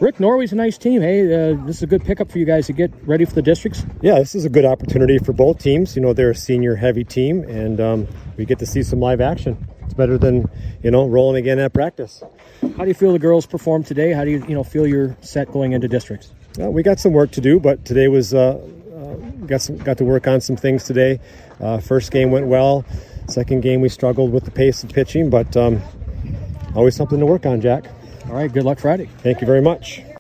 Rick, Norway's a nice team. Hey, this is a good pickup for you guys to get ready for the districts. Yeah, this is a good opportunity for both teams. You know, they're a senior-heavy team, and we get to see some live action. It's better than, you know, rolling again at practice. How do you feel the girls performed today? How do you feel you're set going into districts? We got some work to do, but today was got to work on some things today. First game went well. Second game we struggled with the pace of pitching, but always something to work on, Jack. All right, good luck Friday. Thank you very much.